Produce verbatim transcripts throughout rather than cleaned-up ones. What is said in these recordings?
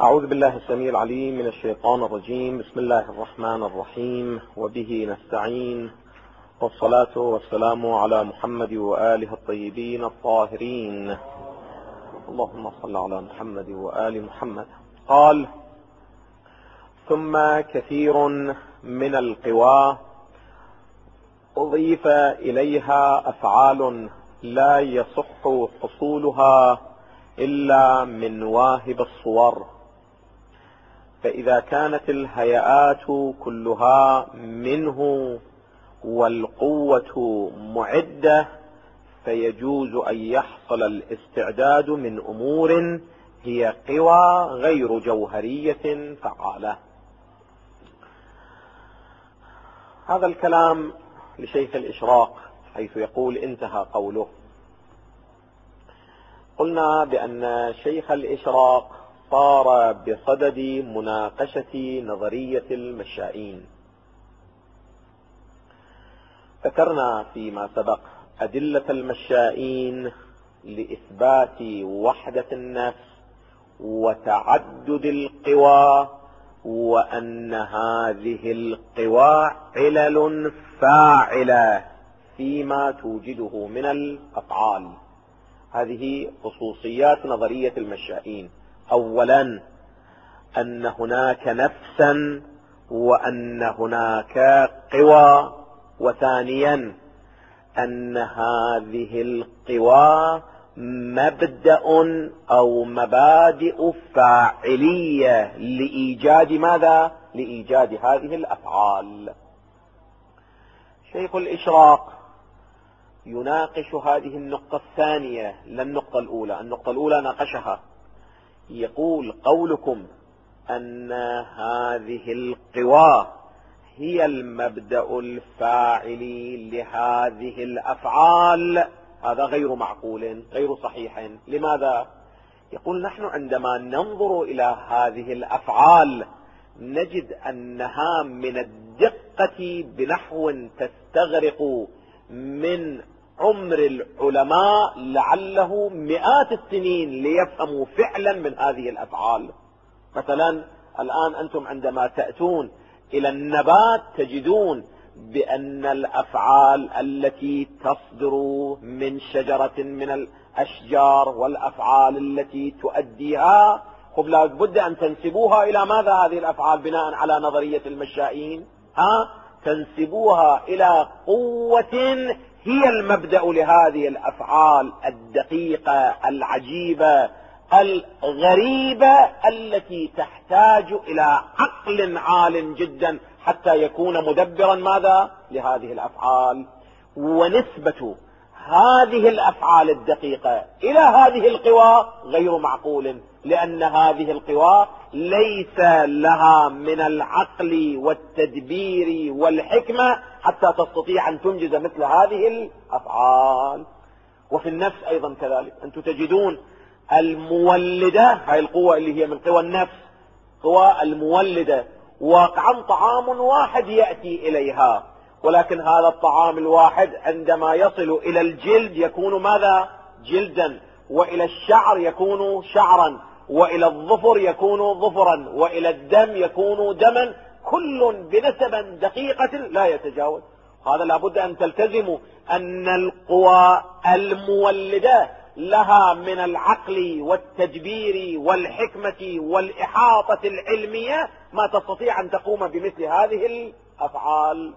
أعوذ بالله السميع العليم من الشيطان الرجيم. بسم الله الرحمن الرحيم، وبه نستعين، والصلاة والسلام على محمد وآله الطيبين الطاهرين. اللهم صل على محمد وآل محمد. قال: ثم كثير من القوى أضيف إليها أفعال لا يصح حصولها إلا من واهب الصور، فإذا كانت الهيئات كلها منه والقوة معدة فيجوز أن يحصل الاستعداد من أمور هي قوى غير جوهرية فعالة. هذا الكلام لشيخ الإشراق حيث يقول انتهى قوله. قلنا بأن شيخ الإشراق صار بصدد مناقشة نظرية المشائين. ذكرنا فيما سبق أدلة المشائين لإثبات وحدة النفس وتعدد القوى، وأن هذه القوى علل فاعلة فيما توجده من الأفعال. هذه خصوصيات نظرية المشائين. أولا أن هناك نفسا وأن هناك قوى، وثانيا أن هذه القوى مبدأ أو مبادئ فاعلية لإيجاد ماذا؟ لإيجاد هذه الأفعال. شيخ الإشراق يناقش هذه النقطة الثانية لا النقطة الأولى. النقطة الأولى ناقشها. يقول: قولكم أن هذه القوى هي المبدأ الفاعلي لهذه الأفعال، هذا غير معقول، غير صحيح. لماذا؟ يقول: نحن عندما ننظر إلى هذه الأفعال نجد أنها من الدقة بنحو تستغرق من عمر العلماء لعله مئات السنين ليفهموا فعلا من هذه الأفعال. مثلا الآن أنتم عندما تأتون إلى النبات تجدون بأن الأفعال التي تصدر من شجرة من الأشجار والأفعال التي تؤديها خب لا بد أن تنسبوها إلى ماذا؟ هذه الأفعال بناء على نظرية المشائين ها تنسبوها إلى قوة هي المبدأ لهذه الأفعال الدقيقة العجيبة الغريبة التي تحتاج إلى عقل عال جدا حتى يكون مدبرا ماذا؟ لهذه الأفعال. ونسبة هذه الأفعال الدقيقة إلى هذه القوى غير معقول، لأن هذه القوى ليس لها من العقل والتدبير والحكمة حتى تستطيع أن تنجز مثل هذه الأفعال. وفي النفس أيضا كذلك. أنتم تجدون المولدة، هاي القوة اللي هي من قوى النفس، قوى المولدة، واقعا طعام واحد يأتي إليها، ولكن هذا الطعام الواحد عندما يصل إلى الجلد يكون ماذا؟ جلدا، وإلى الشعر يكون شعرا، وإلى الظفر يكون ظفرا، وإلى الدم يكون دما، كل بنسب دقيقة لا يتجاوز. هذا لابد أن تلتزموا أن القوى المولدة لها من العقل والتدبير والحكمة والإحاطة العلمية ما تستطيع أن تقوم بمثل هذه الأفعال.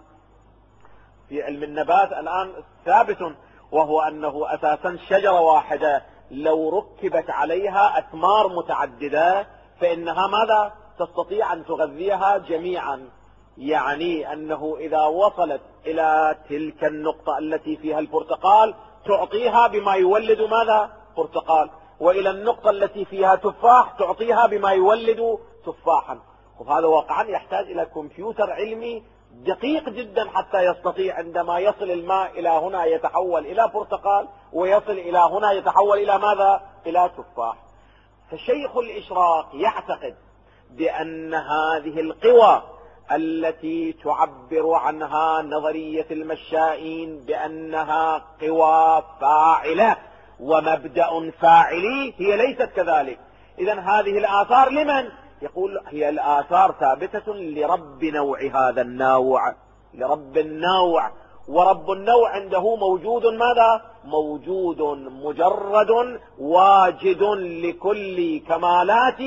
في علم النبات الآن ثابت، وهو أنه أساسا شجرة واحدة لو ركبت عليها أثمار متعددة فإنها ماذا؟ تستطيع أن تغذيها جميعا. يعني أنه إذا وصلت إلى تلك النقطة التي فيها البرتقال تعطيها بما يولد ماذا؟ برتقال، وإلى النقطة التي فيها تفاح تعطيها بما يولد تفاحا. وهذا واقعا يحتاج إلى كمبيوتر علمي دقيق جدا حتى يستطيع عندما يصل الماء إلى هنا يتحول إلى برتقال، ويصل إلى هنا يتحول إلى ماذا؟ إلى تفاح. فشيخ الإشراق يعتقد بأن هذه القوى التي تعبر عنها نظرية المشائين بأنها قوى فاعلة ومبدأ فاعلي هي ليست كذلك. إذا هذه الآثار لمن؟ يقول هي الآثار ثابتة لرب نوع هذا النوع، لرب النوع، ورب النوع عنده موجود ماذا؟ موجود مجرد واجد لكل كمالات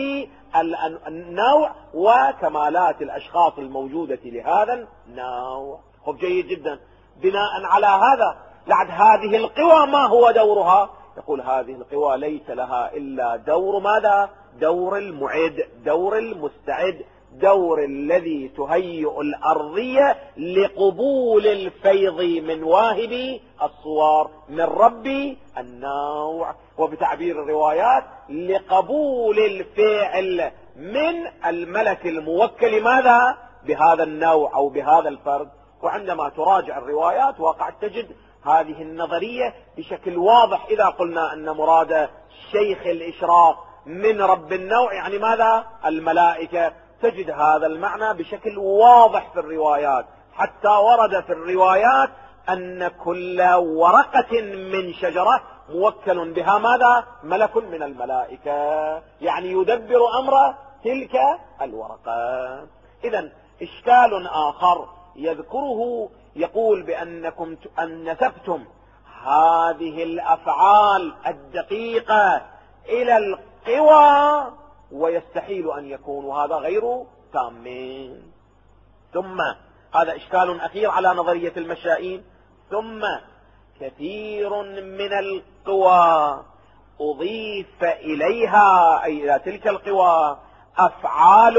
النوع وكمالات الأشخاص الموجودة لهذا النوع. خب جيد جدا. بناء على هذا لعد هذه القوى ما هو دورها؟ يقول هذه القوى ليس لها إلا دور ماذا؟ دور المعد، دور المستعد، دور الذي تهيئ الأرضية لقبول الفيض من واهب الصور من ربي النوع، وبتعبير الروايات لقبول الفعل من الملك الموكل ماذا؟ بهذا النوع أو بهذا الفرد. وعندما تراجع الروايات واقع تجد هذه النظرية بشكل واضح. إذا قلنا أن مراد شيخ الإشراق من رب النوع يعني ماذا؟ الملائكة، تجد هذا المعنى بشكل واضح في الروايات، حتى ورد في الروايات أن كل ورقة من شجرة موكل بها ماذا؟ ملك من الملائكة، يعني يدبر أمر تلك الورقة. إذن إشكال آخر يذكره يقول بأنكم أن نسبتم هذه الأفعال الدقيقة إلى القوى ويستحيل أن يكون هذا غير تامين. ثم هذا إشكال أخير على نظرية المشائين. ثم كثير من القوى أضيف إليها أي إلى تلك القوى أفعال،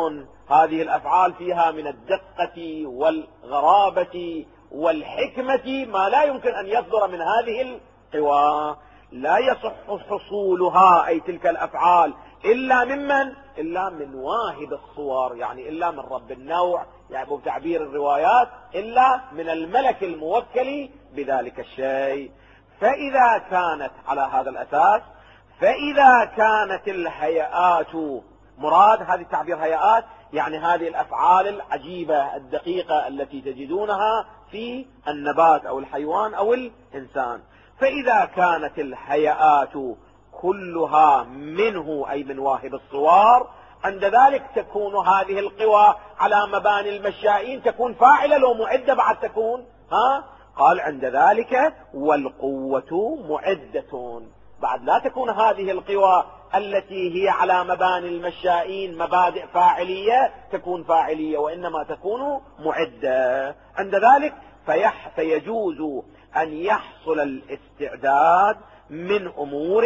هذه الأفعال فيها من الدقة والغرابة والحكمة ما لا يمكن أن يصدر من هذه القوى. لا يصح حصولها أي تلك الأفعال إلا ممن؟ إلا من واهب الصور، يعني إلا من رب النوع، يعني بتعبير الروايات إلا من الملك الموكل بذلك الشيء. فإذا كانت على هذا الأساس، فإذا كانت الهيئات مراد، هذه تعبير هيئات يعني هذه الأفعال العجيبة الدقيقة التي تجدونها في النبات أو الحيوان أو الإنسان، فإذا كانت الهيئات كلها منه أي من واهب الصور، عند ذلك تكون هذه القوى على مباني المشائين تكون فاعلة لو معدة بعد تكون ها؟ قال عند ذلك والقوة معدة، بعد لا تكون هذه القوى التي هي على مباني المشائين مبادئ فاعلية تكون فاعلية، وإنما تكون معدة. عند ذلك فيح فيجوز أن يحصل الاستعداد من أمور،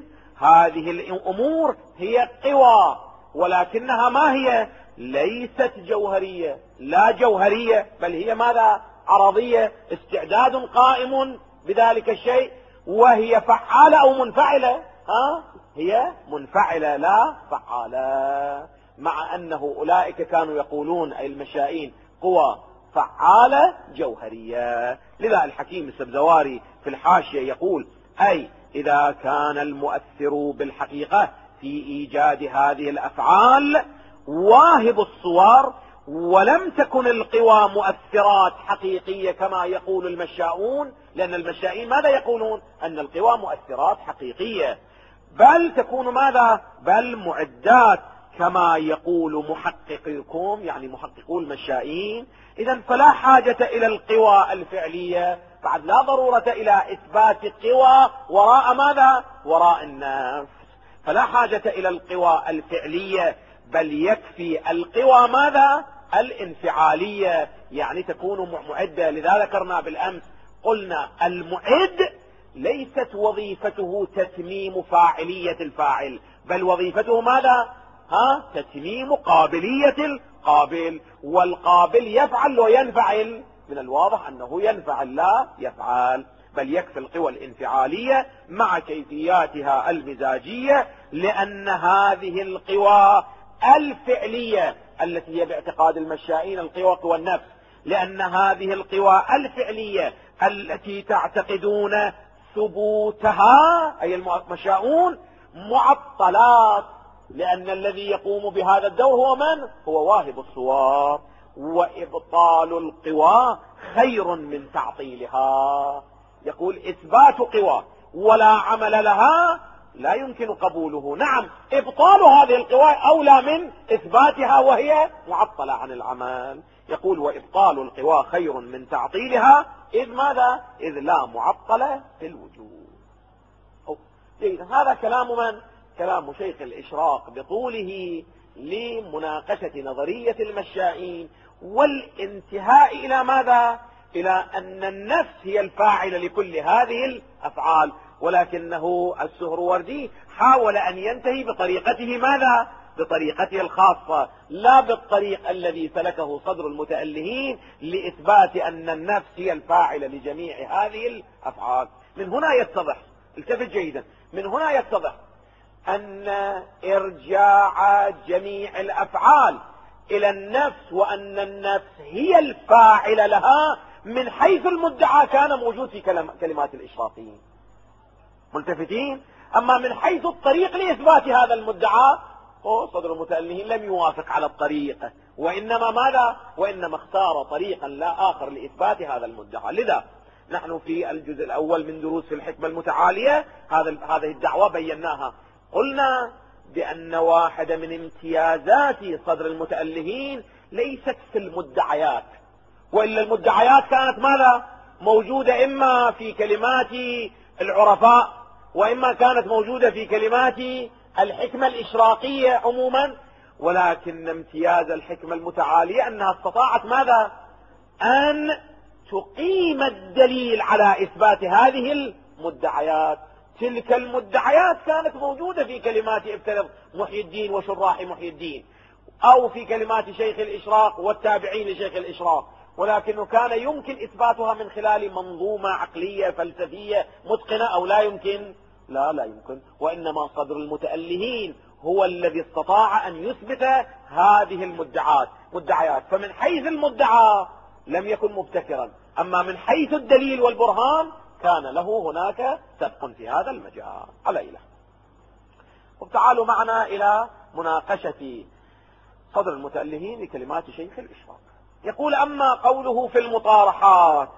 هذه الأمور هي قوى ولكنها ما هي؟ ليست جوهرية، لا جوهرية، بل هي ماذا؟ عرضية، استعداد قائم بذلك الشيء، وهي فعالة أو منفعلة؟ ها؟ هي منفعلة لا فعالة، مع أنه أولئك كانوا يقولون أي المشائين قوى فعالة جوهرية. لذا الحكيم السبزواري في الحاشية يقول أي إذا كان المؤثر بالحقيقة في إيجاد هذه الأفعال واهب الصور، ولم تكن القوى مؤثرات حقيقية كما يقول المشاؤون، لأن المشائين ماذا يقولون؟ أن القوى مؤثرات حقيقية، بل تكون ماذا؟ بل معدات كما يقول محققكم، يعني محققو المشائين. إذن فلا حاجة إلى القوى الفعلية، بعد لا ضرورة إلى إثبات قوى وراء ماذا؟ وراء النفس، فلا حاجة إلى القوى الفعلية، بل يكفي القوى ماذا؟ الانفعالية، يعني تكون معدة. لذا ذكرنا بالأمس قلنا المعد ليست وظيفته تتميم فاعلية الفاعل، بل وظيفته ماذا؟ ها؟ تتميم قابلية القابل، والقابل يفعل وينفعل، من الواضح أنه ينفعل لا يفعل، بل يكفي القوى الانفعالية مع كيفياتها المزاجية، لأن هذه القوى الفعلية التي هي باعتقاد المشائين القوى قوى النفس، لأن هذه القوى الفعلية التي تعتقدون ثبوتها أي المشاؤون معطلات، لأن الذي يقوم بهذا الدور هو من؟ هو واهب الصور، وإبطال القوى خير من تعطيلها. يقول إثبات قوى ولا عمل لها لا يمكن قبوله. نعم، إبطال هذه القوى أولى من إثباتها وهي معطلة عن العمل. يقول وإبطال القوى خير من تعطيلها، إذ ماذا؟ إذ لا معطلة في الوجود. جيد. هذا كلام من؟ كلام شيخ الإشراق بطوله لمناقشة نظرية المشائين والانتهاء إلى ماذا؟ إلى أن النفس هي الفاعل لكل هذه الأفعال، ولكنه السهروردي حاول أن ينتهي بطريقته ماذا؟ بطريقته الخاصة، لا بالطريق الذي سلكه صدر المتألهين لإثبات أن النفس هي الفاعل لجميع هذه الأفعال. من هنا يتضح، التفت جيدا، من هنا يتضح أن إرجاع جميع الأفعال إلى النفس وأن النفس هي الفاعل لها من حيث المدعى كان موجود في كلمات الإشراقيين. ملتفتين؟ أما من حيث الطريق لإثبات هذا المدعى صدر المتألهين لم يوافق على الطريق، وإنما ماذا؟ وإنما اختار طريقا لا آخر لإثبات هذا المدعى. لذا نحن في الجزء الأول من دروس في الحكمة المتعالية هذا هذه الدعوة بيناها. قلنا بأن واحد من امتيازات صدر المتألهين ليست في المدعيات، وإلا المدعيات كانت ماذا؟ موجودة إما في كلمات العرفاء وإما كانت موجودة في كلمات الحكمة الإشراقية عموما، ولكن امتياز الحكمة المتعالية أنها استطاعت ماذا؟ أن تقيم الدليل على إثبات هذه المدعيات. تلك المدعيات كانت موجودة في كلمات افترض محي الدين وشراح محي الدين، أو في كلمات شيخ الإشراق والتابعين لشيخ الإشراق، ولكنه كان يمكن إثباتها من خلال منظومة عقلية فلسفية متقنة، أو لا يمكن؟ لا لا يمكن. وإنما صدر المتألهين هو الذي استطاع أن يثبت هذه المدعات مدعيات. فمن حيث المدعى لم يكن مبتكرا، أما من حيث الدليل والبرهان كان له هناك سبق في هذا المجال. على إله. وتعالوا معنا إلى مناقشة صدر المتألهين لكلمات شيخ الإشراق. يقول أما قوله في المطارحات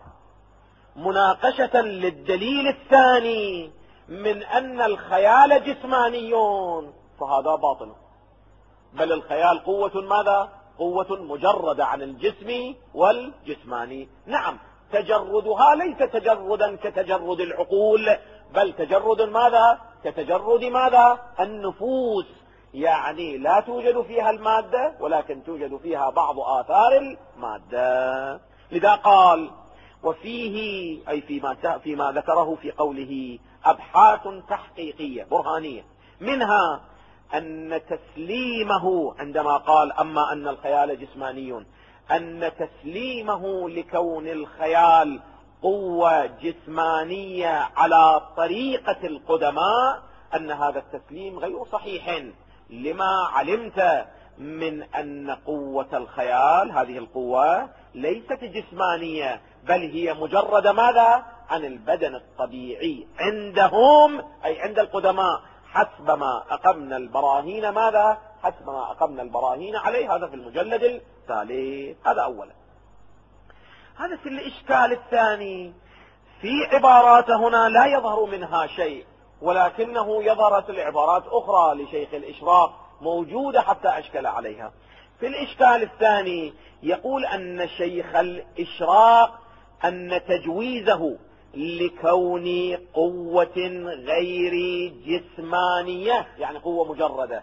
مناقشة للدليل الثاني من أن الخيال جسماني، فهذا باطل، بل الخيال قوة ماذا؟ قوة مجردة عن الجسم والجسماني. نعم، تجردها ليس تجردا كتجرد العقول، بل تجرد ماذا؟ كتجرد ماذا؟ النفوس، يعني لا توجد فيها المادة ولكن توجد فيها بعض آثار المادة. لذا قال وفيه أي فيما, فيما ذكره في قوله أبحاث تحقيقية برهانية، منها أن تسليمه عندما قال أما أن الخيال جسماني، أن تسليمه لكون الخيال قوة جسمانية على طريقة القدماء، أن هذا التسليم غير صحيح، لما علمت من أن قوة الخيال هذه القوة ليست جسمانية، بل هي مجرد ماذا؟ عن البدن الطبيعي عندهم، أي عند القدماء، حسب ما أقمنا البراهين ماذا؟ حسب ما أقمنا البراهين عليه. هذا في المجلد الثالث. هذا أولا. هذا في الإشكال الثاني، في عبارات هنا لا يظهر منها شيء، ولكنه يظهرت العبارات أخرى لشيخ الإشراق موجودة حتى أشكل عليها. في الإشكال الثاني يقول أن شيخ الإشراق أن تجويزه لكون قوة غير جسمانية، يعني قوة مجردة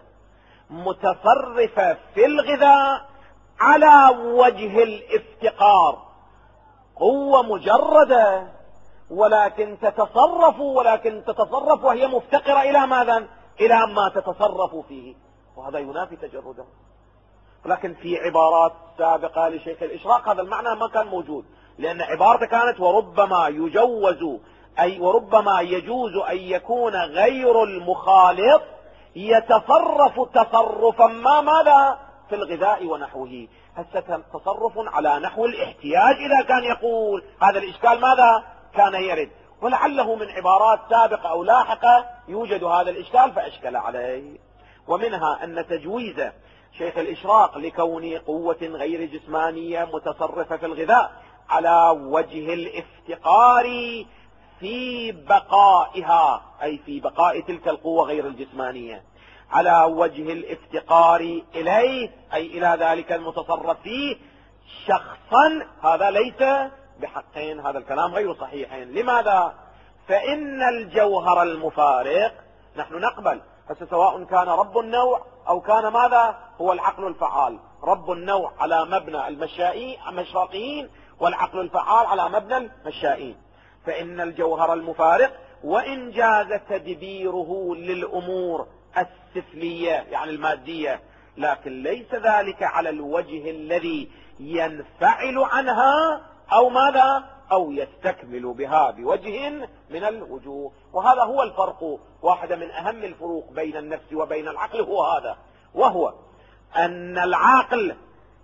متصرفة في الغذاء على وجه الافتقار، قوة مجردة ولكن تتصرف ولكن تتصرف وهي مفتقرة إلى ماذا؟ إلى ما تتصرف فيه، وهذا ينافي تجرده. ولكن في عبارات سابقة لشيخ الإشراق هذا المعنى ما كان موجود، لأن عبارته كانت وربما يجوز أي وربما يجوز أن يكون غير المخالط يتصرف تصرفا ما ماذا؟ في الغذاء ونحوه. هسه تصرف على نحو الاحتياج إذا كان يقول هذا الإشكال ماذا؟ كان يرد، ولعله من عبارات سابقة أو لاحقة يوجد هذا الإشكال فأشكل عليه. ومنها أن تجويز شيخ الإشراق لكون قوة غير جسمانية متصرفة في الغذاء على وجه الافتقار في بقائها، أي في بقاء تلك القوة غير الجسمانية، على وجه الافتقار إليه، أي إلى ذلك المتصرف فيه شخصا، هذا ليس بحقين، هذا الكلام غير صحيحين. لماذا؟ فإن الجوهر المفارق نحن نقبل، فسواء كان رب النوع أو كان ماذا هو العقل الفعال. رب النوع على مبنى المشاقيين، والعقل الفعال على مبنى المشائين. فإن الجوهر المفارق وإن جاز تدبيره للأمور السفلية يعني المادية، لكن ليس ذلك على الوجه الذي ينفعل عنها أو ماذا أو يستكمل بها بوجه من الوجوه. وهذا هو الفرق، واحدة من أهم الفروق بين النفس وبين العقل هو هذا، وهو أن العقل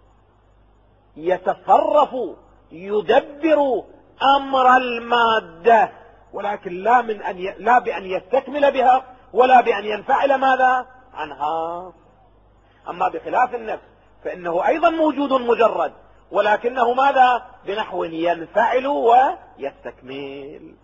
يتصرف يدبر أمر المادة، ولكن لا من أن ي... لا بأن يستكمل بها ولا بأن ينفعل ماذا عنها. أما بخلاف النفس فإنه أيضا موجود مجرد، ولكنه ماذا بنحو ينفعل ويستكمل.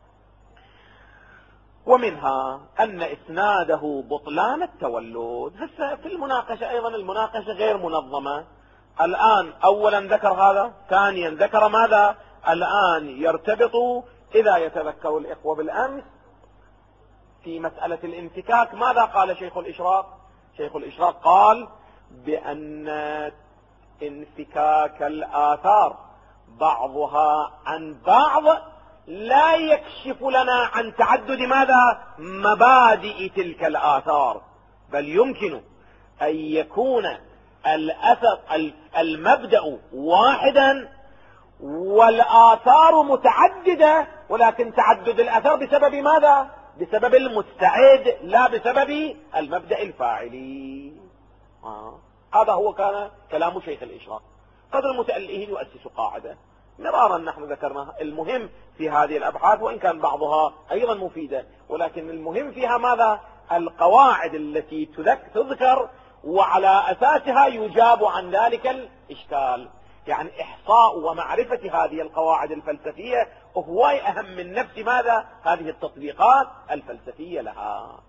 ومنها أن إسناده بطلان التولد. هسه في المناقشة أيضا المناقشة غير منظمة. الآن أولا ذكر هذا، ثانيا ذكر ماذا الآن يرتبط، إذا يتذكر الإخوة بالأمس في مسألة الانفكاك ماذا قال شيخ الإشراق؟ شيخ الإشراق قال بأن انفكاك الآثار بعضها عن بعض لا يكشف لنا عن تعدد ماذا مبادئ تلك الآثار، بل يمكن أن يكون الأثر المبدأ واحدا والآثار متعددة، ولكن تعدد الأثر بسبب ماذا بسبب المستعد لا بسبب المبدأ الفاعلي. آه. هذا هو كان كلام شيخ الإشراق. قد المتألهين يؤسس قاعدة مرارا نحن ذكرناها، المهم في هذه الأبحاث وإن كان بعضها أيضا مفيدة، ولكن المهم فيها ماذا القواعد التي تذكر وعلى أساسها يجاب عن ذلك الإشكال. يعني إحصاء ومعرفة هذه القواعد الفلسفية هو أهم من نفس ماذا هذه التطبيقات الفلسفية لها.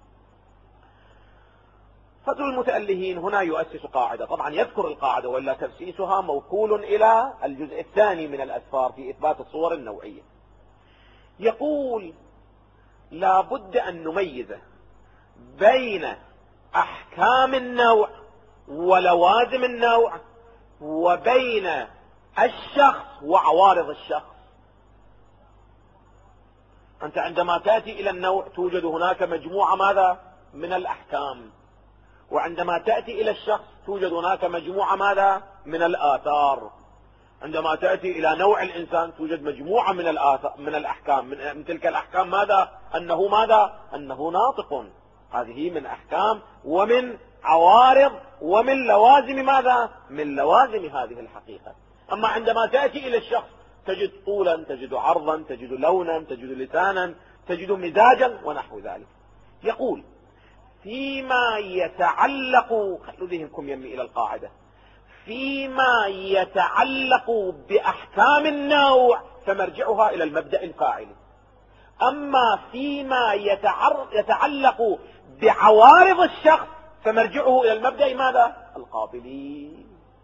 فضل المتألهين هنا يؤسس قاعدة، طبعا يذكر القاعدة ولا تأسيسها موكول إلى الجزء الثاني من الأسفار في إثبات الصور النوعية. يقول لا بد أن نميز بين أحكام النوع ولوازم النوع وبين الشخص وعوارض الشخص. أنت عندما تأتي إلى النوع توجد هناك مجموعة ماذا من الأحكام، وعندما تأتي إلى الشخص توجد هناك مجموعة ماذا من الآثار. عندما تأتي إلى نوع الإنسان توجد مجموعة من الآثار من الأحكام، من تلك الأحكام ماذا أنه ماذا أنه ناطق، هذه من أحكام ومن عوارض ومن لوازم ماذا من لوازم هذه الحقيقة. أما عندما تأتي إلى الشخص تجد طولا، تجد عرضا، تجد لونا، تجد لسانا، تجد مزاجا ونحو ذلك. يقول فيما يتعلق، خلوا ذهنكم يمي إلى القاعدة، فيما يتعلق بأحكام النوع فمرجعها إلى المبدأ الفاعلي. أما فيما يتعلق بعوارض الشخص فمرجعه إلى المبدأ ماذا القابلي.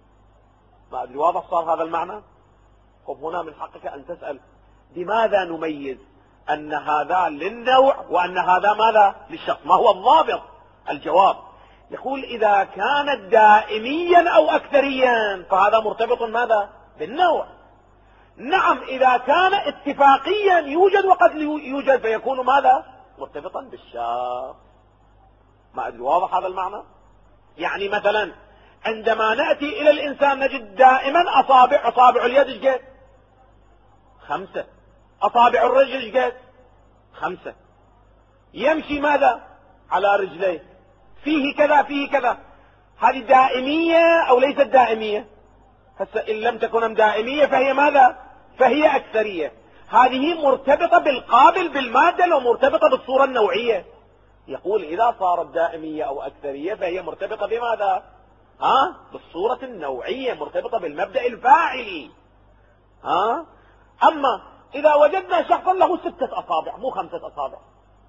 ما أدري واضح صار هذا المعنى؟ طب هنا من حقك أن تسأل بماذا نميز أن هذا للنوع وأن هذا ماذا للشخص؟ ما هو الضابط؟ الجواب يقول إذا كانت دائميا أو أكثريا فهذا مرتبط ماذا بالنوع. نعم إذا كان اتفاقيا يوجد وقد يوجد فيكون ماذا مرتبطا بالشخص. ما أدري واضح هذا المعنى؟ يعني مثلا عندما نأتي إلى الإنسان نجد دائما أصابع أصابع اليد ايش قد؟ خمسة. أصابع الرجل ايش قد؟ خمسة. يمشي ماذا على رجليه، فيه كذا فيه كذا. هذه دائمية أو ليست دائمية؟ هسه إن لم تكن دائمية فهي ماذا فهي أكثرية. هذه مرتبطة بالقابل بالمادة ومرتبطة بالصورة النوعية. يقول إذا صارت دائمية أو أكثرية فهي مرتبطة بماذا ها بالصورة النوعية، مرتبطة بالمبدأ الفاعلي. ها أما إذا وجدنا شخصا له ستة أصابع مو خمسة أصابع،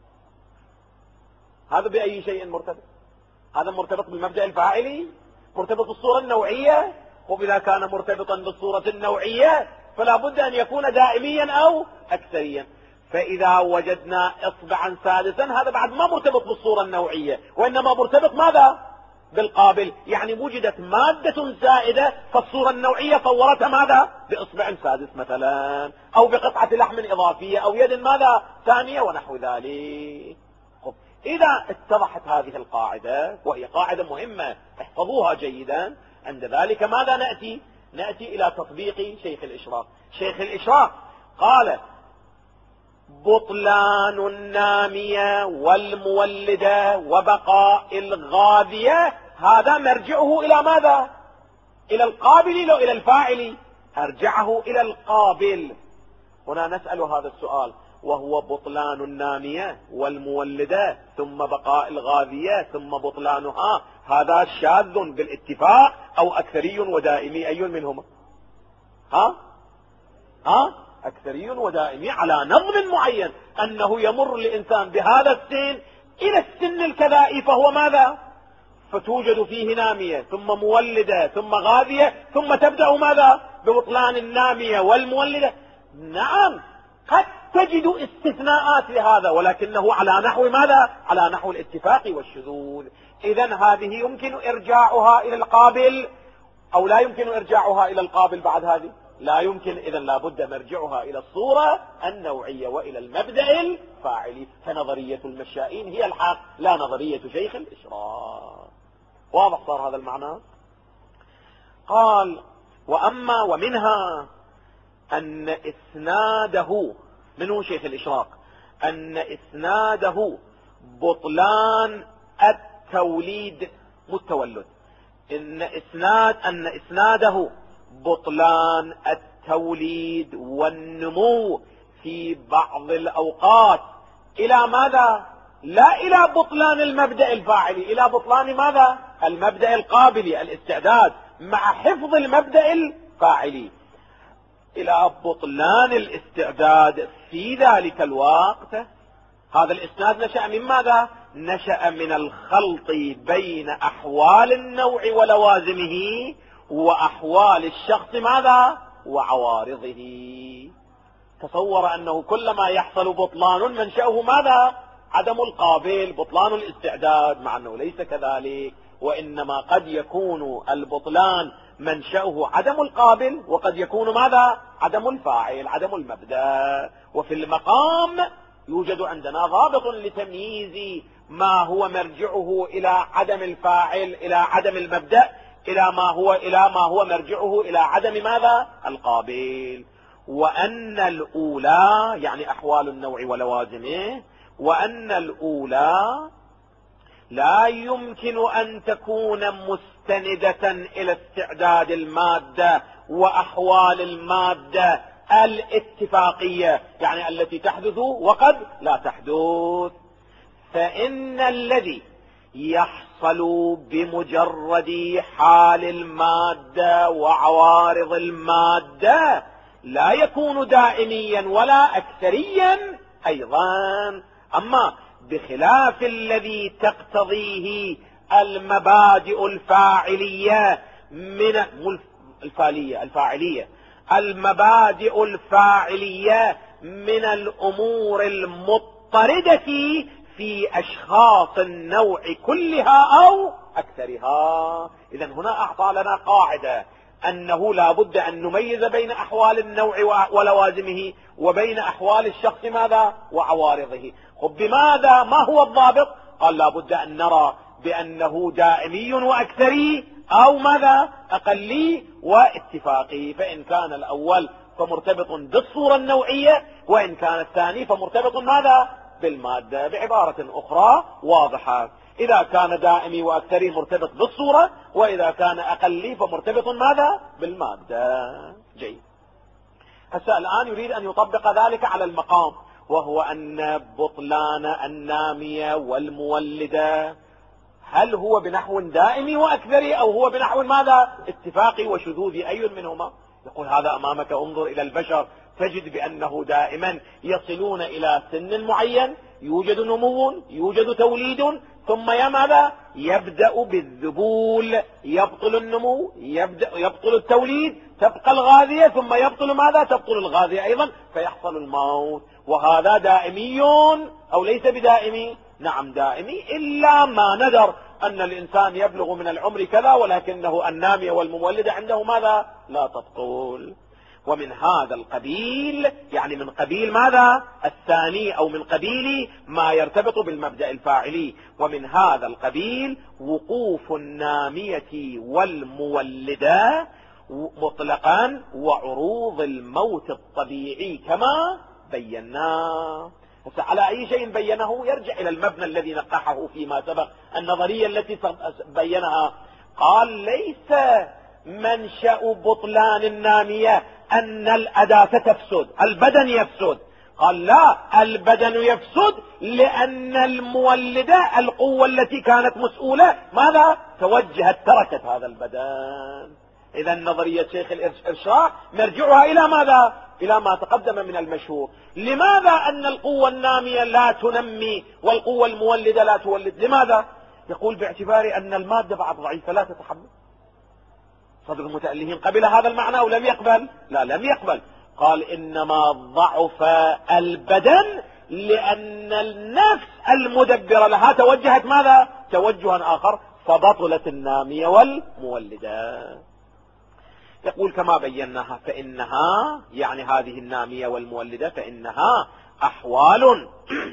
هذا بأي شيء مرتبط؟ هذا مرتبط بالمبدأ الفاعلي، مرتبط بالصورة النوعية. وإذا كان مرتبطا بالصورة النوعية فلا بد أن يكون دائميا أو أكثريا. فإذا وجدنا إصبعا سادسا هذا بعد ما مرتبط بالصورة النوعية، وإنما مرتبط ماذا؟ بالقابل. يعني وجدت مادة زائدة فالصورة النوعية صورتها ماذا؟ بإصبع سادس مثلا، أو بقطعة لحم إضافية، أو يد ماذا؟ ثانية، ونحو ذلك. إذا اتضحت هذه القاعدة، وهي قاعدة مهمة احفظوها جيدا، عند ذلك ماذا نأتي؟ نأتي إلى تطبيق شيخ الإشراق. شيخ الإشراق قال بطلان النامية والمولدة وبقاء الغاذية هذا مرجعه إلى ماذا؟ إلى القابل لو إلى الفاعل؟ أرجعه إلى القابل. هنا نسأل هذا السؤال، وهو بطلان النامية والمولدة ثم بقاء الغاذية ثم بطلانها، هذا شاذ بالاتفاق أو أكثري ودائمي؟ أي منهما؟ ها؟ ها؟ أكثري ودائمي على نظم معين، أنه يمر الإنسان بهذا السن إلى السن الكذائي فهو ماذا؟ فتوجد فيه نامية ثم مولدة ثم غاذية ثم تبدأ ماذا؟ ببطلان النامية والمولدة. نعم قد تجد استثناءات لهذا، ولكنه على نحو ماذا؟ على نحو الاتفاق والشذوذ. إذن هذه يمكن إرجاعها إلى القابل أو لا يمكن إرجاعها إلى القابل بعد هذه؟ لا يمكن. إذن لابد مرجعها إلى الصورة النوعية وإلى المبدأ الفاعلي. فنظرية المشائين هي الحق، لا نظرية شيخ الإشراق. واضح صار هذا المعنى؟ قال وأما ومنها أن إسناده، منه شيخ الإشراق، أن إسناده بطلان التوليد متولد، إن إسناد أن إسناده بطلان التوليد والنمو في بعض الأوقات إلى ماذا؟ لا إلى بطلان المبدأ الفاعلي، إلى بطلان ماذا؟ المبدأ القابلي الاستعداد، مع حفظ المبدأ الفاعلي، إلى بطلان الاستعداد في ذلك الوقت. هذا الإسناد نشأ من ماذا؟ نشأ من الخلط بين أحوال النوع ولوازمه وأحوال الشخص ماذا؟ وعوارضه. تصور أنه كلما يحصل بطلان منشأه ماذا؟ عدم القابل، بطلان الاستعداد، مع أنه ليس كذلك، وإنما قد يكون البطلان منشأه عدم القابل، وقد يكون ماذا؟ عدم الفاعل، عدم المبدأ. وفي المقام يوجد عندنا ضابط لتمييز ما هو مرجعه إلى عدم الفاعل، إلى عدم المبدأ، إلى ما هو إلى ما هو مرجعه إلى عدم ماذا؟ القابل. وأن الأولى يعني أحوال النوع ولوازمه، وأن الأولى لا يمكن أن تكون مستندة إلى استعداد المادة وأحوال المادة الاتفاقية، يعني التي تحدث وقد لا تحدث. فإن الذي يحصل بمجرد حال المادة وعوارض المادة لا يكون دائميا ولا أكثريا أيضا. أما بخلاف الذي تقتضيه المبادئ الفاعلية من الفاعلية الفاعلية المبادئ الفاعلية من الأمور المضطردة في أشخاص النوع كلها أو أكثرها. إذن هنا أعطى لنا قاعدة أنه لا بد أن نميز بين أحوال النوع ولوازمه وبين أحوال الشخص ماذا؟ وعوارضه. خب بماذا؟ ما هو الضابط؟ قال لا بد أن نرى بأنه دائمي وأكثري أو ماذا؟ أقلي واتفاقي. فإن كان الأول فمرتبط بالصورة النوعية، وإن كان الثاني فمرتبط ماذا؟ بالمادة. بعبارة أخرى واضحة، إذا كان دائمي وأكثري مرتبط بالصورة، وإذا كان أقلي فمرتبط ماذا؟ بالمادة. جيد. هسه الآن يريد أن يطبق ذلك على المقام، وهو أن بطلان النامية والمولدة هل هو بنحو دائمي وأكثري أو هو بنحو ماذا؟ اتفاقي وشذوذي؟ أي منهما؟ يقول هذا أمامك، انظر إلى البشر تجد بأنه دائما يصلون إلى سن معين، يوجد نمو، يوجد توليد، ثم يا ماذا يبدأ بالذبول، يبطل النمو، يبدأ يبطل التوليد، تبقى الغاذية، ثم يبطل ماذا تبطل الغاذية أيضا، فيحصل الموت. وهذا دائمي أو ليس بدائمي؟ نعم دائمي، إلا ما ندر أن الإنسان يبلغ من العمر كذا ولكنه النامية والمولدة عنده ماذا لا تبطل. ومن هذا القبيل، يعني من قبيل ماذا الثاني، أو من قبيل ما يرتبط بالمبدأ الفاعلي، ومن هذا القبيل وقوف النامية والمولدة مطلقا وعروض الموت الطبيعي كما بيناه. على أي شيء بينه؟ يرجع إلى المبنى الذي نقحه فيما سبق، النظرية التي بينها. قال ليس منشأ بطلان النامية أن الأداة تفسد، البدن يفسد. قال لا، البدن يفسد لأن المولدة القوة التي كانت مسؤولة ماذا توجهت، تركت هذا البدن. إذا نظرية شيخ الإرشاد مرجعها إلى ماذا؟ إلى ما تقدم من المشهور. لماذا أن القوة النامية لا تنمي والقوة المولدة لا تولد؟ لماذا؟ يقول باعتبار أن المادة بعد ضعيفة لا تتحمل. صدر المتألهين قبل هذا المعنى أو لم يقبل؟ لا، لم يقبل. قال إنما ضعف البدن لأن النفس المدبرة لها توجهت ماذا؟ توجها آخر، فبطلت النامية والمولدة. يقول كما بيناها فإنها، يعني هذه النامية والمولدة، فإنها أحوال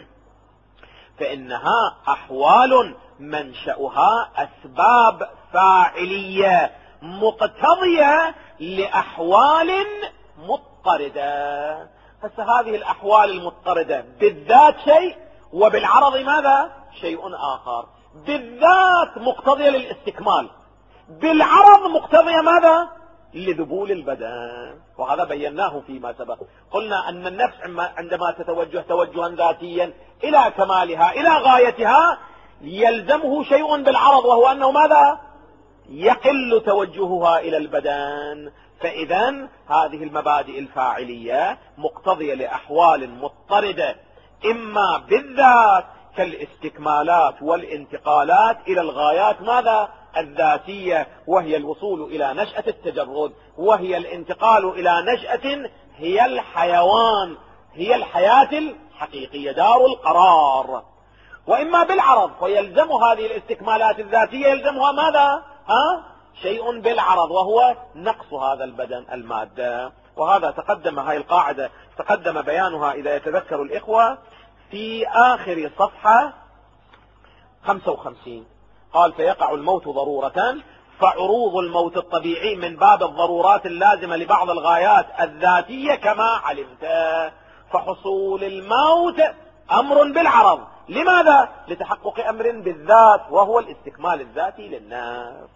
فإنها أحوال منشأها أسباب فاعلية مقتضية لأحوال مضطردة. هسه هذه الأحوال المضطردة بالذات شيء، وبالعرض ماذا؟ شيء آخر. بالذات مقتضية للاستكمال، بالعرض مقتضية ماذا؟ لذبول البدن. وهذا بيناه فيما سبق. قلنا أن النفس عندما تتوجه توجها ذاتيا إلى كمالها إلى غايتها يلزمه شيء بالعرض، وهو أنه ماذا؟ يقل توجهها إلى البدن. فإذا هذه المبادئ الفاعلية مقتضية لأحوال مضطردة، إما بالذات كالاستكمالات والانتقالات إلى الغايات ماذا؟ الذاتية، وهي الوصول إلى نشأة التجرد، وهي الانتقال إلى نشأة هي الحيوان، هي الحياة الحقيقية، دار القرار. وإما بالعرض، فيلزم هذه الاستكمالات الذاتية يلزمها ماذا؟ ها؟ شيء بالعرض، وهو نقص هذا البدن المادة. وهذا تقدم، هاي القاعدة تقدم بيانها إذا يتذكر الإخوة في آخر صفحة خمسة وخمسين. قال فيقع الموت ضرورة، فعروض الموت الطبيعي من باب الضرورات اللازمة لبعض الغايات الذاتية كما علمت. فحصول الموت أمر بالعرض، لماذا؟ لتحقق أمر بالذات، وهو الاستكمال الذاتي للنفس.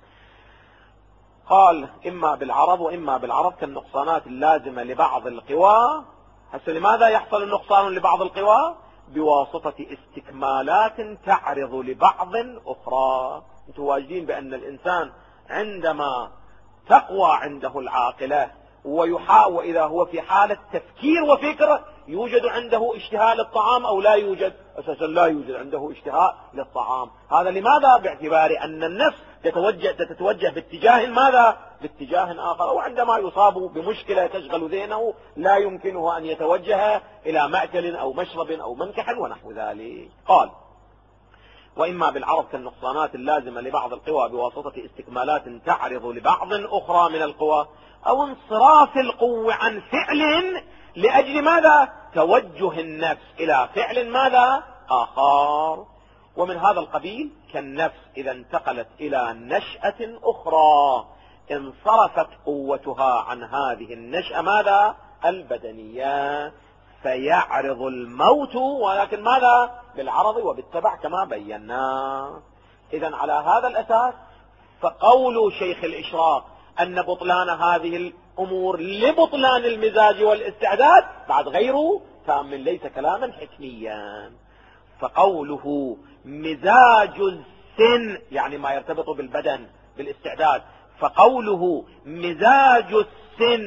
قال إما بالعرض وإما بالعرض كالنقصانات اللازمة لبعض القوى. هسه لماذا يحصل النقصان لبعض القوى؟ بواسطة استكمالات تعرض لبعض أخرى. انتم واجدين بأن الإنسان عندما تقوى عنده العاقلة ويحاول، وإذا هو في حالة تفكير وفكر، يوجد عنده اشتهاء للطعام أو لا يوجد؟ أساسا لا يوجد عنده اشتهاء للطعام. هذا لماذا؟ باعتبار أن النفس تتوجه تتوجه باتجاه ماذا؟ باتجاه آخر. وعندما يصاب بمشكلة تشغل ذهنه لا يمكنه أن يتوجه إلى مأكل أو مشرب أو منكح ونحو ذلك. قال وإما بالعرض كالنقصانات اللازمة لبعض القوى بواسطة استكمالات تعرض لبعض أخرى من القوى، أو انصراف القوة عن فعل لأجل ماذا؟ توجه النفس إلى فعل ماذا؟ آخر. ومن هذا القبيل كالنفس إذا انتقلت إلى نشأة أخرى انصرفت قوتها عن هذه النشأة ماذا؟ البدنية، فيعرض الموت، ولكن ماذا؟ بالعرض وبالتبع كما بينا. إذن على هذا الأساس فقول شيخ الإشراق أن بطلان هذه الأمور لبطلان المزاج والاستعداد بعد غيره تام، ليس كلاما حكميا. فقوله مزاج السن يعني ما يرتبط بالبدن بالاستعداد، فقوله مزاج السن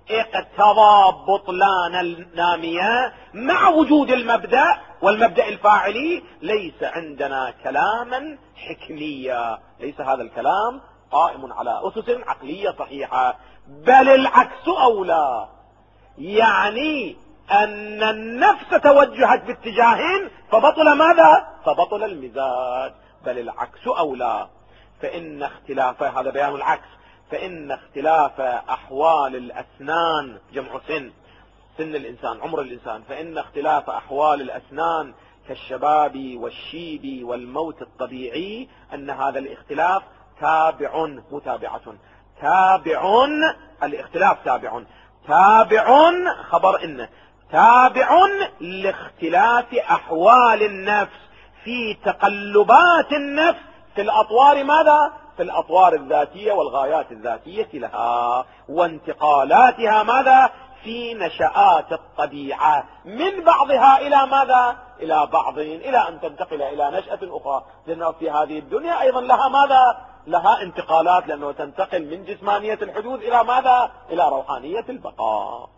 اقتضى بطلان النامية مع وجود المبدأ والمبدأ الفاعلي، ليس عندنا كلاما حكميا، ليس هذا الكلام قائم على أسس عقلية صحيحة، بل العكس أولى. يعني أن النفس توجهت باتجاه فبطل ماذا؟ فبطل المزاج، بل العكس أولى. فإن اختلاف، هذا بيان العكس، فإن اختلاف أحوال الأسنان، جمع سن، سن الإنسان، عمر الإنسان، فإن اختلاف أحوال الأسنان كالشباب والشيب والموت الطبيعي، أن هذا الاختلاف تابع، متابعة، تابع، الاختلاف تابع، تابع خبر إنه تابع لاختلاف أحوال النفس في تقلبات النفس في الأطوار ماذا؟ في الأطوار الذاتية والغايات الذاتية لها، وانتقالاتها ماذا؟ في نشآت الطبيعة من بعضها إلى ماذا؟ إلى بعض، إلى أن تنتقل إلى نشأة أخرى، لأنه في هذه الدنيا أيضا لها ماذا؟ لها انتقالات، لأنه تنتقل من جسمانية الحدوث إلى ماذا؟ إلى روحانية البقاء.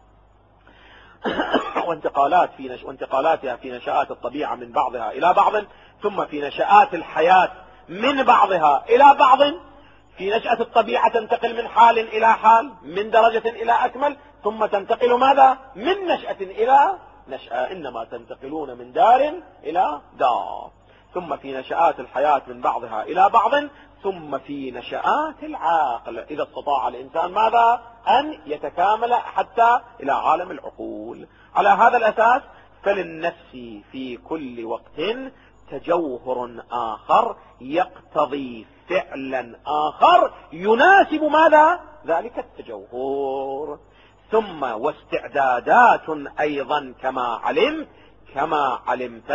وانتقالات في نش... وانتقالاتها في نشآت الطبيعة من بعضها إلى بعض، ثم في نشآت الحياة من بعضها إلى بعض. في نشأة الطبيعة تنتقل من حال إلى حال، من درجة إلى أكمل، ثم تنتقل ماذا؟ من نشأة إلى نشأة، إنما تنتقلون من دار إلى دار. ثم في نشآت الحياة من بعضها إلى بعض، ثم في نشآت العقل، إذا استطاع الإنسان ماذا؟ أن يتكامل حتى إلى عالم العقول. على هذا الأساس فللنفس في كل وقت تجوهر آخر يقتضي فعلا آخر يناسب ماذا؟ ذلك التجوهر. ثم واستعدادات أيضا كما علم كما علمت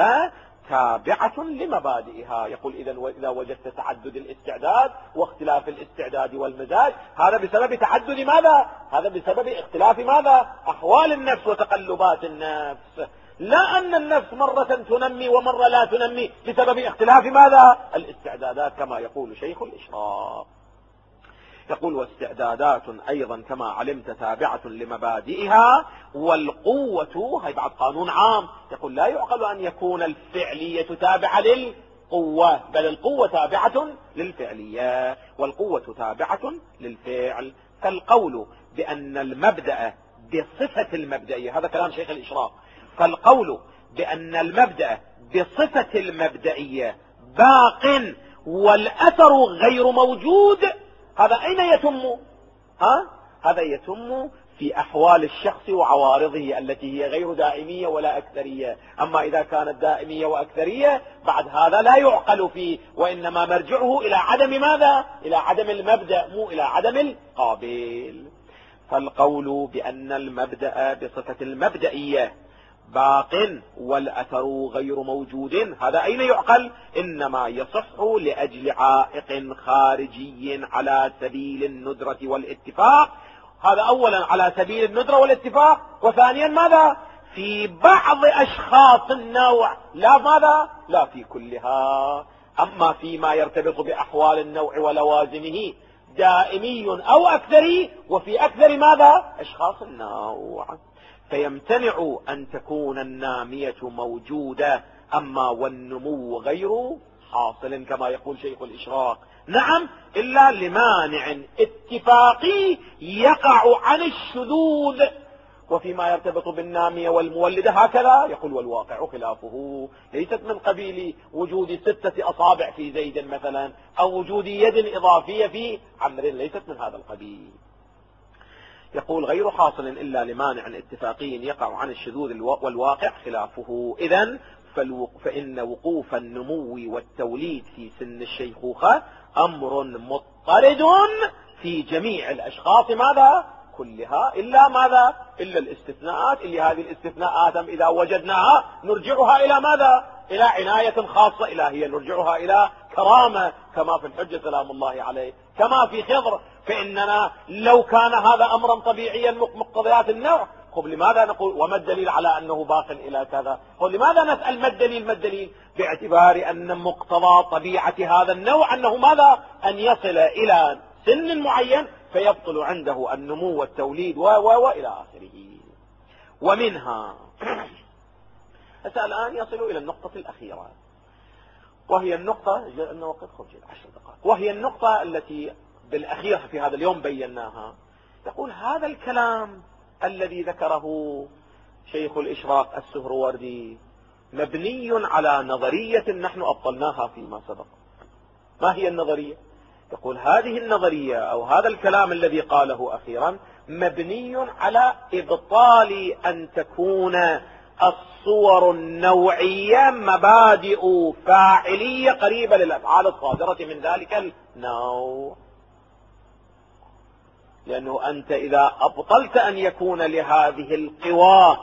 تابعة لمبادئها. يقول إذا وجدت تعدد الاستعداد واختلاف الاستعداد والمزاج، هذا بسبب تعدد ماذا؟ هذا بسبب اختلاف ماذا؟ أحوال النفس وتقلبات النفس، لا أن النفس مرة تنمي ومرة لا تنمي، بسبب اختلاف ماذا؟ الاستعدادات، كما يقول شيخ الإشراق. يقول واستعدادات أيضا كما علمت تابعة لمبادئها، والقوة، هي بعد قانون عام، يقول لا يعقل أن يكون الفعلية تابعة للقوة، بل القوة تابعة للفعلية، والقوة تابعة للفعل. فالقول بأن المبدأ بصفة المبدئية، هذا كلام شيخ الإشراق، فالقول بأن المبدأ بصفة المبدئية باق والأثر غير موجود، هذا أين يتم؟ ها؟ هذا يتم في أحوال الشخص وعوارضه التي هي غير دائمية ولا أكثرية. أما إذا كانت دائمية وأكثرية بعد هذا لا يعقل فيه، وإنما مرجعه إلى عدم ماذا؟ إلى عدم المبدأ، مو إلى عدم القابل. فالقول بأن المبدأ بصفة المبدئية باق والأثر غير موجود، هذا أين يعقل؟ إنما يصح لأجل عائق خارجي على سبيل الندرة والاتفاق. هذا أولا على سبيل الندرة والاتفاق، وثانيا ماذا؟ في بعض أشخاص النوع، لا ماذا؟ لا في كلها. أما فيما يرتبط بأحوال النوع ولوازمه دائمي أو أكثري، وفي أكثر ماذا؟ أشخاص النوع. فيمتنع أن تكون النامية موجودة، أما والنمو غير حاصل كما يقول شيخ الإشراق. نعم، إلا لمانع اتفاقي يقع عن الشذوذ. وفيما يرتبط بالنامية والمولدة هكذا يقول والواقع خلافه، ليست من قبيل وجود ستة أصابع في زيد مثلا، أو وجود يد إضافية في عمر، ليست من هذا القبيل. يقول غير حاصل إلا لمانع اتفاقي يقع عن الشذوذ والواقع خلافه. إذن فإن وقوف النمو والتوليد في سن الشيخوخة أمر مضطرد في جميع الأشخاص ماذا؟ كلها، إلا ماذا؟ إلا الاستثناءات، اللي هذه الاستثناءات إذا وجدناها نرجعها إلى ماذا؟ إلى عناية خاصة إلهية، نرجعها إلى كرامة كما في الحجة سلام الله عليه، كما في خضر. فإننا لو كان هذا أمرا طبيعيا مقتضيات النوع، قل لماذا نقول وما الدليل على أنه باق إلى كذا؟ قل لماذا نسأل ما الدليل؟ ما الدليل؟ باعتبار أن مقتضى طبيعة هذا النوع أنه ماذا؟ أن يصل إلى سن معين فيبطل عنده النمو والتوليد و و وإلى آخره. ومنها هسه الآن يصل إلى النقطة الأخيرة، وهي النقطة أنه وقت خرج عشر دقائق، وهي النقطة التي بالأخير في هذا اليوم بيناها. يقول هذا الكلام الذي ذكره شيخ الإشراق السهروردي مبني على نظرية نحن أبطلناها فيما سبق. ما هي النظرية؟ يقول هذه النظرية أو هذا الكلام الذي قاله أخيرا مبني على إبطال أن تكون الصور النوعية مبادئ فاعلية قريبة للأفعال الصادرة من ذلك النوع. لأنه أنت إذا أبطلت أن يكون لهذه القوى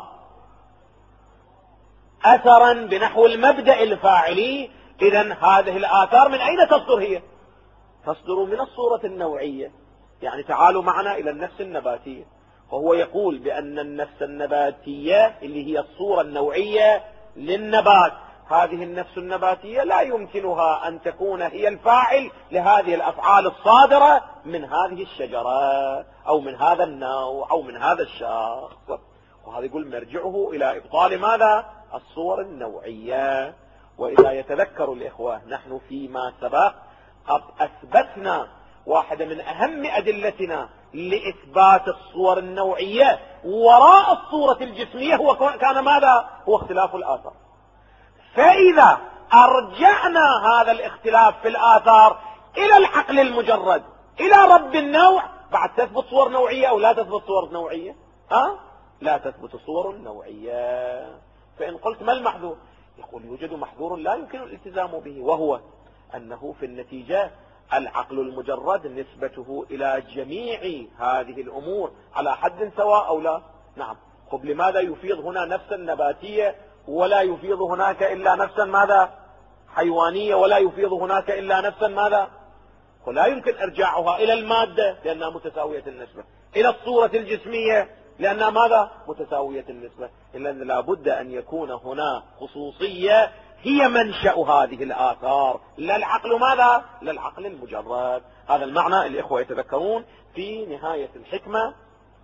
أثرا بنحو المبدأ الفاعلي، إذن هذه الآثار من أين تصدر؟ هي تصدر من الصورة النوعية. يعني تعالوا معنا إلى النفس النباتية، وهو يقول بأن النفس النباتية اللي هي الصورة النوعية للنبات، هذه النفس النباتية لا يمكنها أن تكون هي الفاعل لهذه الأفعال الصادرة من هذه الشجرة أو من هذا النوع أو من هذا الشخص. وهذا يقول مرجعه إلى إبطال ماذا؟ الصور النوعية. وإذا يتذكر الإخوة نحن فيما سبق قد أثبتنا واحدة من أهم أدلتنا لإثبات الصور النوعية وراء الصورة الجسمية هو كان ماذا؟ هو اختلاف الآثار. فإذا أرجعنا هذا الاختلاف في الآثار إلى العقل المجرد إلى رب النوع، بعد تثبت صور نوعية أو لا تثبت صور نوعية؟ ها؟ لا تثبت صور نوعية. فإن قلت ما المحذور؟ يقول يوجد محذور لا يمكن الالتزام به، وهو أنه في النتيجة العقل المجرد نسبته إلى جميع هذه الأمور على حد سواء أو لا؟ نعم. طب لماذا يفيض هنا نفسا نباتية ولا يفيض هناك إلا نفسا ماذا؟ حيوانية، ولا يفيض هناك إلا نفسا ماذا؟ ولا يمكن إرجاعها إلى المادة لأنها متساوية النسبة، إلى الصورة الجسمية لأنها ماذا؟ متساوية النسبة. إلا أن لابد أن يكون هنا خصوصية هي منشأ هذه الآثار، لا العقل ماذا؟ لا العقل المجرد. هذا المعنى الإخوة يتذكرون في نهاية الحكمة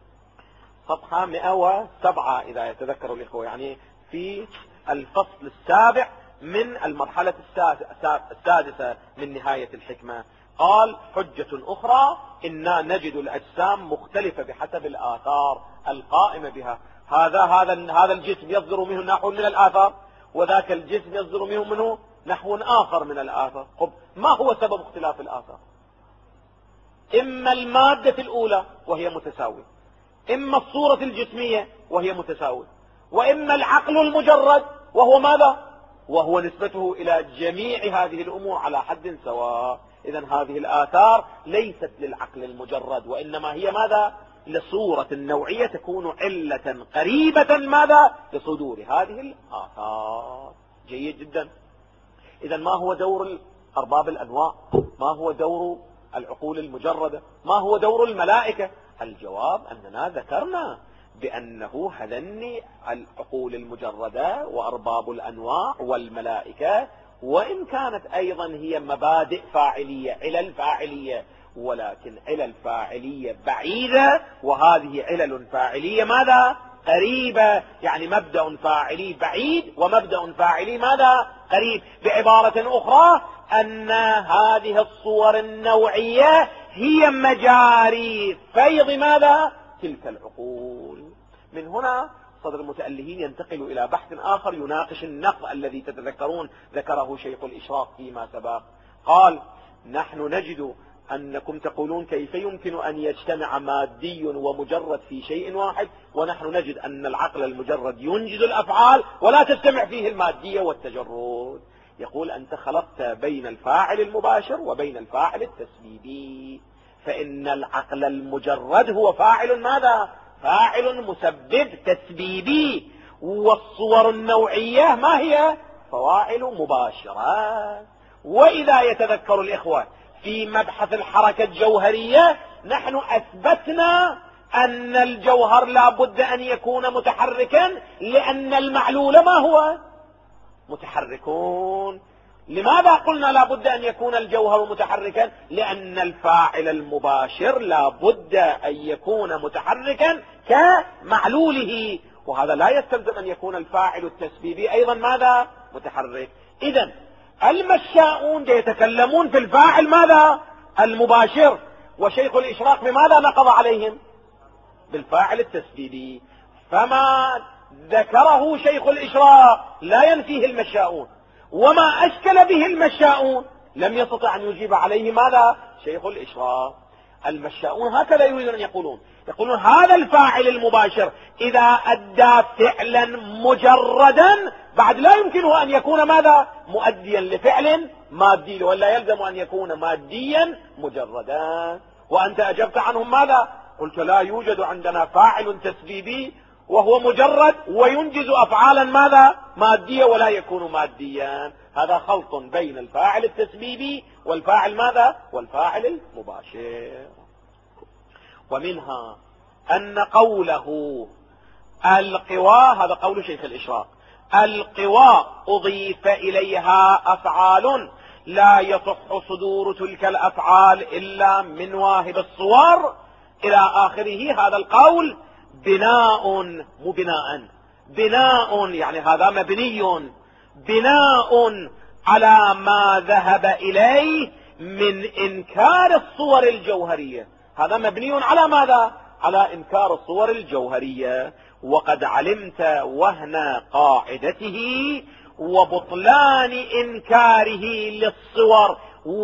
صفحة مئة وسبعة إذا يتذكروا الإخوة، يعني في الفصل السابع من المرحلة السادسة من نهاية الحكمة. قال حجة أخرى إنا نجد الأجسام مختلفة بحسب الآثار القائمة بها. هذا هذا هذا الجسم يصدر منه نحو من الآثار، وذاك الجسم يصدر منه منه نحو آخر من الآثار. طب ما هو سبب اختلاف الآثار؟ إما المادة الأولى وهي متساوية، إما الصورة الجسمية وهي متساوية، وإما العقل المجرد وهو ماذا؟ وهو نسبته إلى جميع هذه الأمور على حد سواء. إذن هذه الآثار ليست للعقل المجرد، وإنما هي ماذا؟ لصورة النوعية تكون علة قريبة ماذا؟ لصدور هذه الآثار. جيد جدا. إذن ما هو دور أرباب الأنواع؟ ما هو دور العقول المجردة؟ ما هو دور الملائكة؟ الجواب أننا ذكرنا بأنه هذني العقول المجردة وأرباب الأنواع والملائكة، وإن كانت أيضا هي مبادئ فاعلية علل فاعلية، ولكن علل فاعلية بعيدة، وهذه علل فاعلية ماذا؟ قريبة. يعني مبدأ فاعلي بعيد ومبدأ فاعلي ماذا؟ قريب. بعبارة أخرى أن هذه الصور النوعية هي مجاري فيض ماذا؟ تلك العقول. من هنا صدر المتألهين ينتقل إلى بحث آخر يناقش النقض الذي تتذكرون ذكره شيخ الإشراق فيما سبق. قال نحن نجد أنكم تقولون كيف يمكن أن يجتمع مادي ومجرد في شيء واحد، ونحن نجد أن العقل المجرد ينجز الأفعال ولا تجتمع فيه المادية والتجرد. يقول أنت خلطت بين الفاعل المباشر وبين الفاعل التسبيبي، فإن العقل المجرد هو فاعل ماذا؟ فاعل مسبب تسبيبي، والصور النوعية ما هي؟ فواعل مباشرة. وإذا يتذكر الإخوة في مبحث الحركة الجوهرية نحن أثبتنا أن الجوهر لا بد أن يكون متحركا، لأن المعلول ما هو؟ متحركون. لماذا قلنا لا بد أن يكون الجوهر متحركا؟ لأن الفاعل المباشر لا بد أن يكون متحركا كمعلوله، وهذا لا يستلزم أن يكون الفاعل التسبيبي أيضا ماذا؟ متحرك. إذن المشاؤون يتكلمون في الفاعل ماذا؟ المباشر، وشيخ الإشراق بماذا نقض عليهم؟ بالفاعل التسبيبي. فما ذكره شيخ الإشراق لا ينفيه المشاؤون، وما أشكل به المشاؤون لم يستطع أن يجيب عليه ماذا؟ شيخ الإشراق. المشاؤون هكذا يريدون أن يقولون، يقولون هذا الفاعل المباشر إذا أدى فعلا مجردا بعد لا يمكنه أن يكون ماذا؟ مؤديا لفعل مادي، ولا يلزم أن يكون ماديا مجردا. وأنت أجبت عنهم ماذا؟ قلت لا يوجد عندنا فاعل تسبيبي وهو مجرد وينجز أفعالا ماذا؟ مادية ولا يكون ماديا. هذا خلط بين الفاعل التسبيبي والفاعل ماذا؟ والفاعل المباشر. ومنها أن قوله القوى، هذا قول شيخ الإشراق، القوى أضيف إليها أفعال لا يصح صدور تلك الأفعال إلا من واهب الصور إلى آخره. هذا القول بناء مو بناء بناء يعني هذا مبني بناء على ما ذهب إليه من إنكار الصور الجوهرية. هذا مبني على ماذا؟ على إنكار الصور الجوهرية. وقد علمت وهن قاعدته وبطلان إنكاره للصور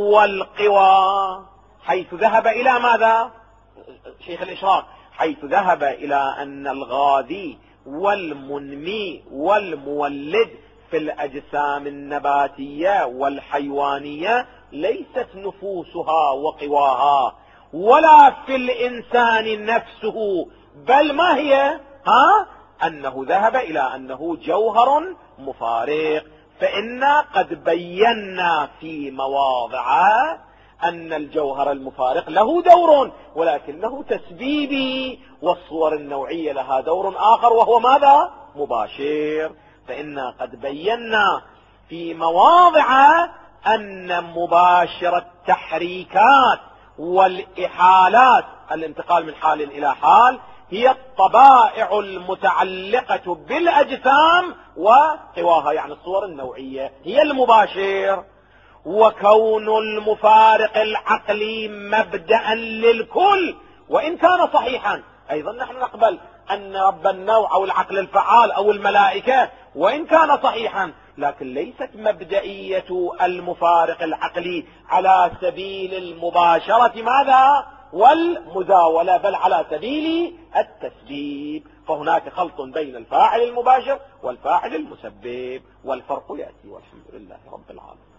والقوى، حيث ذهب إلى ماذا؟ شيخ الإشراق حيث ذهب إلى أن الغاذي والمنمي والمولد في الأجسام النباتية والحيوانية ليست نفوسها وقواها ولا في الإنسان نفسه، بل ما هي؟ ها؟ أنه ذهب إلى أنه جوهر مفارق. فإنا قد بينا في مواضع أن الجوهر المفارق له دور ولكنه تسبيبي، والصور النوعية لها دور آخر وهو ماذا؟ مباشر. فإنا قد بينا في مواضع أن مباشر التحريكات والإحالات، الانتقال من حال إلى حال، هي الطبائع المتعلقة بالأجسام وقواها، يعني الصور النوعية هي المباشر. وكون المفارق العقلي مبدأ للكل وإن كان صحيحا، أيضا نحن نقبل أن رب النوع أو العقل الفعال أو الملائكة وإن كان صحيحا، لكن ليست مبدئية المفارق العقلي على سبيل المباشرة ماذا؟ والمزاولة، بل على سبيل التسبيب. فهناك خلط بين الفاعل المباشر والفاعل المسبب، والفرق يأتي، والحمد لله رب العالمين.